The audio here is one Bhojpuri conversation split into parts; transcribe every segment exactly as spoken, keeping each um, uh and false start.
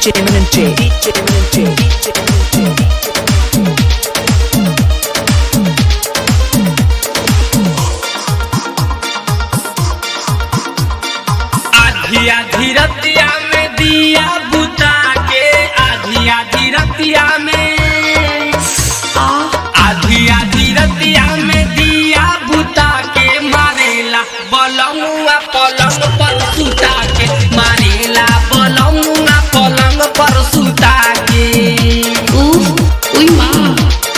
J Eminent J, D J Eminent J, D J Eminent J. आधी आधी रतिया में दिया बुता के, आधी आधी रतिया में आधी आधी रतिया में दिया बुता के मारेला बलमुआ पलंग पर सुता के, मारेला बलमुआ पलंग पर सुता के। उफ उई माँ।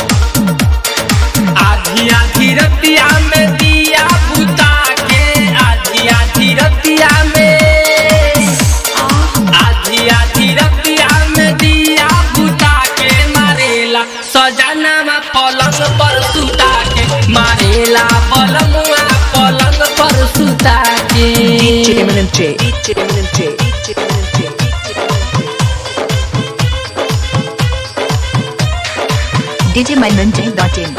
आधी आधी रतिया में दिया बुता के, आधी आधी रतिया में आधी आधी रतिया में दिया बुता के मारेला सजनवा पलंग पर सुता के, मारेला बलमुआ पलंग पर सुता के। D J Eminent J, D J Eminent J, D J Eminent J. D J Eminent dot in.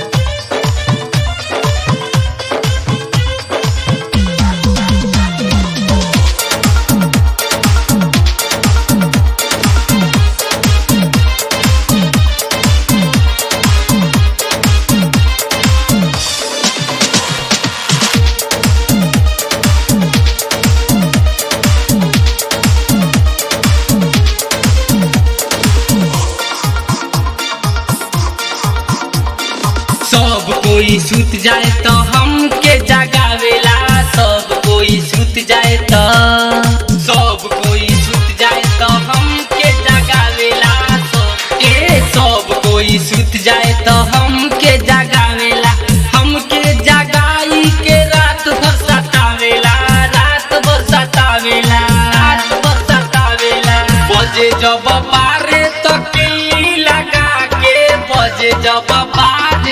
सब कोई सुत जाए तो हमके जगावेला, सब कोई सुत जाए तो सब कोई सुत जाए तो हमके जगावेला, सब ए सब कोई सुत जाए तो हमके जगावेला, हमके जगाई के रात भर सतावेला, रात भर सतावेला, रात भर सतावेला। बजे जब बारे तो की लगा के, बजे जब बारे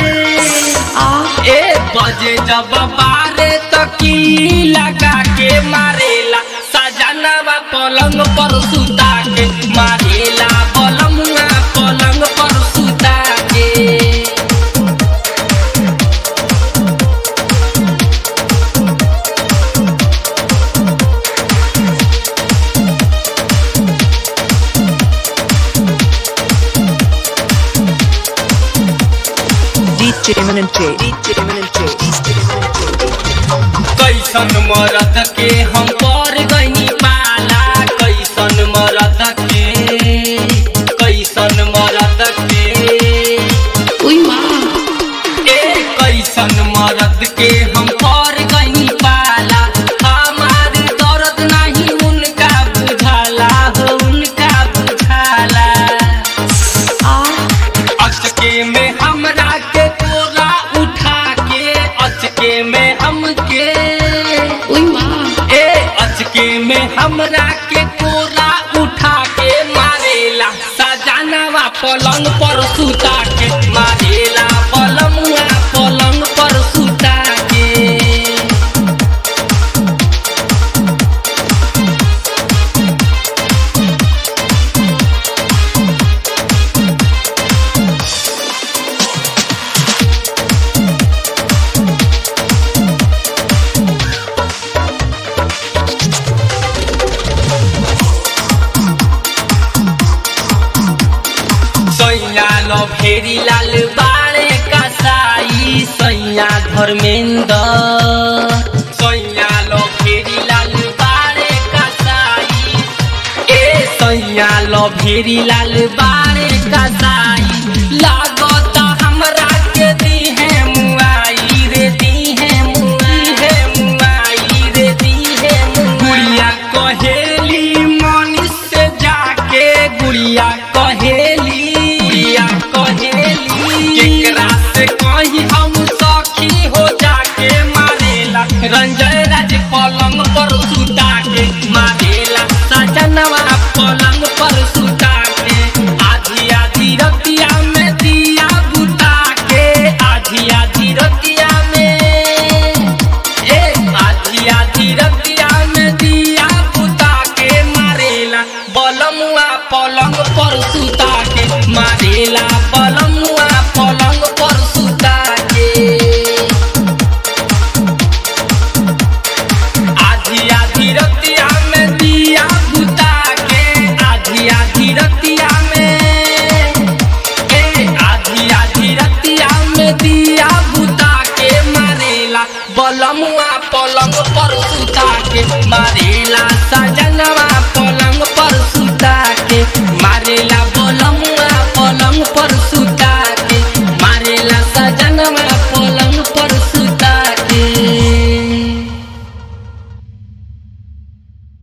ए बजे जब बारे तो की लगा के मारेला सजनवा पलंग पर सुता के, मारेला बलमुआ पलंग पर सुता के। D J Eminent J, D J Eminent J, D J Eminent J. कैसन मरद के हम पर गईनी पाला, कैसन मरद के कैसन मरद के उई माँ। ए कैसन मरद के हम पर गईनी पाला, हमार दर्द नहीं उनका बुझाला हो, उनका बुझाला। अचके में हमरा के कोरा उठा के, अचके में हमके उई माँ। ए अचके में हमरा के कोरा उठा के मारेला सजनवा पलंग पर सुता के, मारेला बलमुआ पलंग पर सुता के। सैया लो फेरी लाल बाड़े कसाई, सैया धर्मेंद्र सैया लो फेरी लाल बाड़े कसाई, ए सैया लो फेरी लाल बाड़े कसाई।